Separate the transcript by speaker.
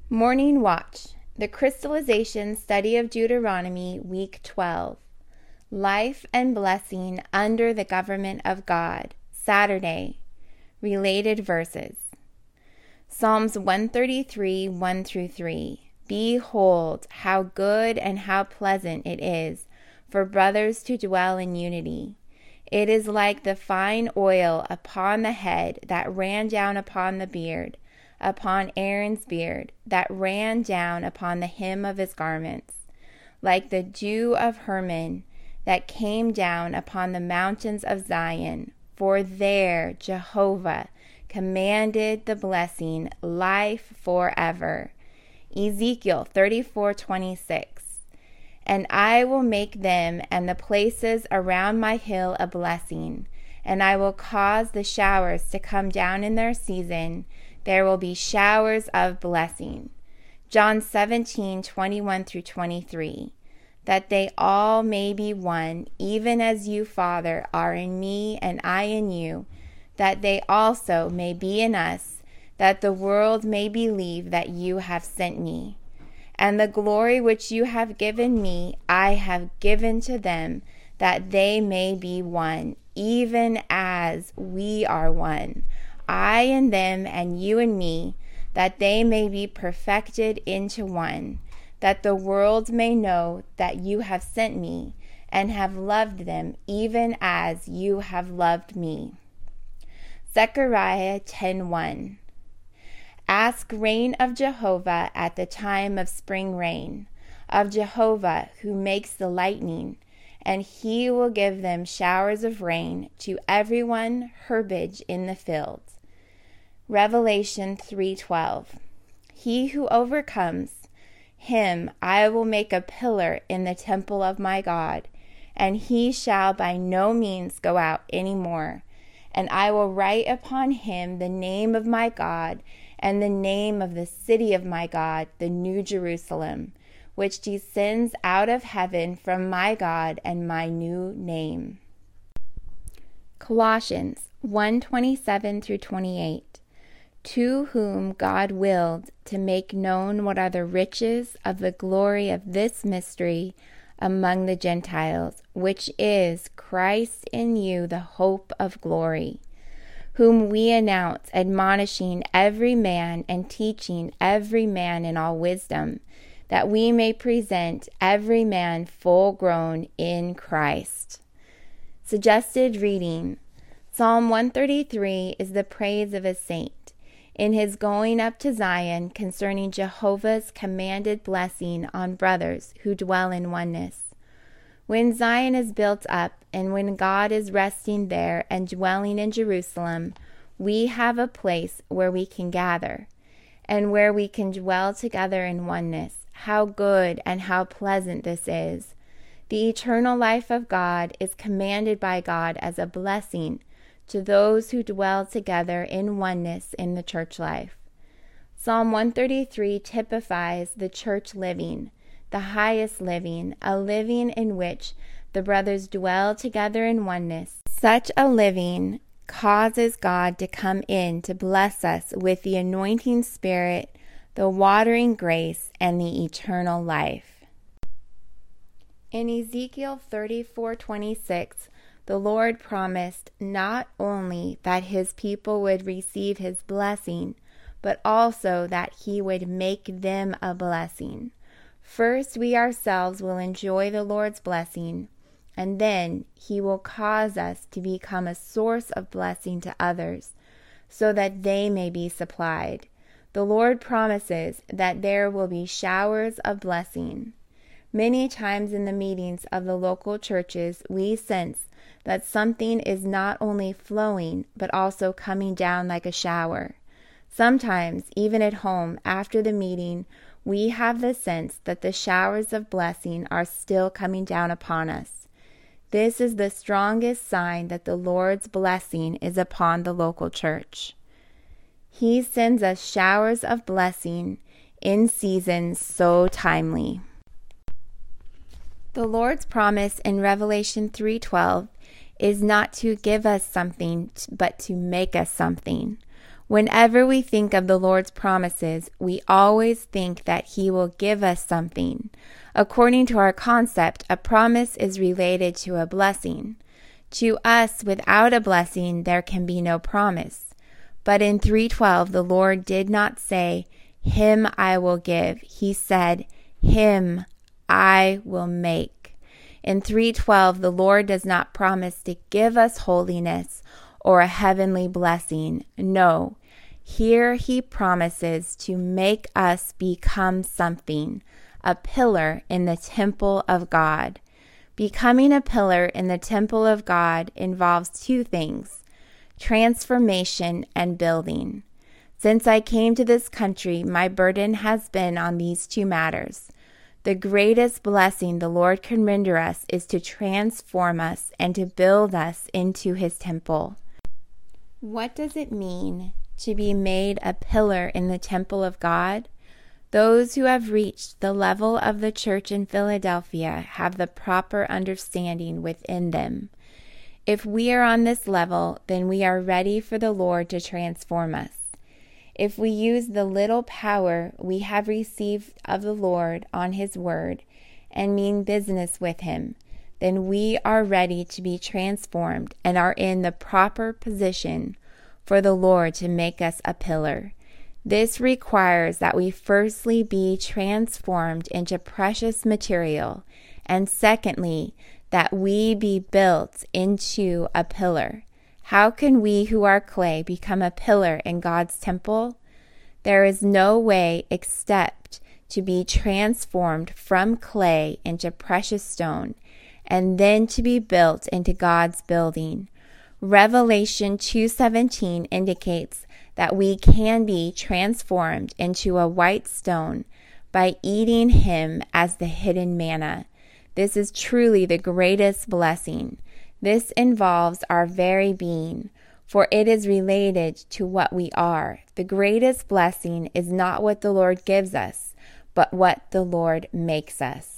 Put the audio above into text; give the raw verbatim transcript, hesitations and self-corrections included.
Speaker 1: Morning Watch, the Crystallization Study of Deuteronomy, Week twelve. Life and Blessing Under the Government of God, Saturday. Related Verses. Psalms one thirty-three, one through three. Behold, how good and how pleasant it is for brothers to dwell in unity. It is like the fine oil upon the head that ran down upon the beard, upon Aaron's beard, that ran down upon the hem of his garments, like the dew of Hermon that came down upon the mountains of Zion. For there Jehovah commanded the blessing, life forever. Ezekiel thirty-four twenty-six. And I will make them and the places around my hill a blessing, and I will cause the showers to come down in their season. There will be showers of blessing. John seventeen twenty-one through twenty-three. That they all may be one, even as you, Father, are in me and I in you, that they also may be in us, that the world may believe that you have sent me. And the glory which you have given me, I have given to them, that they may be one, even as we are one. I and them, and you and me, that they may be perfected into one, that the world may know that you have sent me, and have loved them, even as you have loved me. Zechariah ten one. Ask rain of Jehovah at the time of spring rain, of Jehovah who makes the lightning, and he will give them showers of rain to everyone herbage in the fields. Revelation three twelve. He who overcomes, him I will make a pillar in the temple of my God, and he shall by no means go out any more. And I will write upon him the name of my God, and the name of the city of my God, the New Jerusalem, which descends out of heaven from my God, and my new name. Colossians one twenty-seven through twenty-eight. To whom God willed to make known what are the riches of the glory of this mystery among the Gentiles, which is Christ in you, the hope of glory, whom we announce, admonishing every man and teaching every man in all wisdom, that we may present every man full grown in Christ. Suggested reading. Psalm one thirty-three is the praise of a saint in his going up to Zion concerning Jehovah's commanded blessing on brothers who dwell in oneness. When Zion is built up, and when God is resting there and dwelling in Jerusalem, we have a place where we can gather, and where we can dwell together in oneness. How good and how pleasant this is! The eternal life of God is commanded by God as a blessing to those who dwell together in oneness in the church life. Psalm one thirty-three typifies the church living, the highest living, a living in which the brothers dwell together in oneness. Such a living causes God to come in to bless us with the anointing spirit, the watering grace, and the eternal life. In Ezekiel thirty-four twenty-six, the Lord promised not only that his people would receive his blessing, but also that he would make them a blessing. First, we ourselves will enjoy the Lord's blessing, and then he will cause us to become a source of blessing to others, so that they may be supplied. The Lord promises that there will be showers of blessing. Many times in the meetings of the local churches, we sense that something is not only flowing, but also coming down like a shower. Sometimes, even at home, after the meeting, we have the sense that the showers of blessing are still coming down upon us. This is the strongest sign that the Lord's blessing is upon the local church. He sends us showers of blessing in seasons so timely. The Lord's promise in Revelation three twelve is not to give us something, but to make us something. Whenever we think of the Lord's promises, we always think that He will give us something. According to our concept, a promise is related to a blessing. To us, without a blessing, there can be no promise. But in three twelve, the Lord did not say, "Him I will give." He said, "Him I will make." In three twelve, the Lord does not promise to give us holiness or a heavenly blessing. No, here He promises to make us become something, a pillar in the temple of God. Becoming a pillar in the temple of God involves two things: transformation and building. Since I came to this country, my burden has been on these two matters. The greatest blessing the Lord can render us is to transform us and to build us into His temple. What does it mean to be made a pillar in the temple of God? Those who have reached the level of the church in Philadelphia have the proper understanding within them. If we are on this level, then we are ready for the Lord to transform us. If we use the little power we have received of the Lord on His word and mean business with Him, then we are ready to be transformed and are in the proper position for the Lord to make us a pillar. This requires that we firstly be transformed into precious material, and secondly, that we be built into a pillar. How can we who are clay become a pillar in God's temple? There is no way except to be transformed from clay into precious stone, and then to be built into God's building. Revelation two seventeen indicates that we can be transformed into a white stone by eating Him as the hidden manna. This is truly the greatest blessing. This involves our very being, for it is related to what we are. The greatest blessing is not what the Lord gives us, but what the Lord makes us.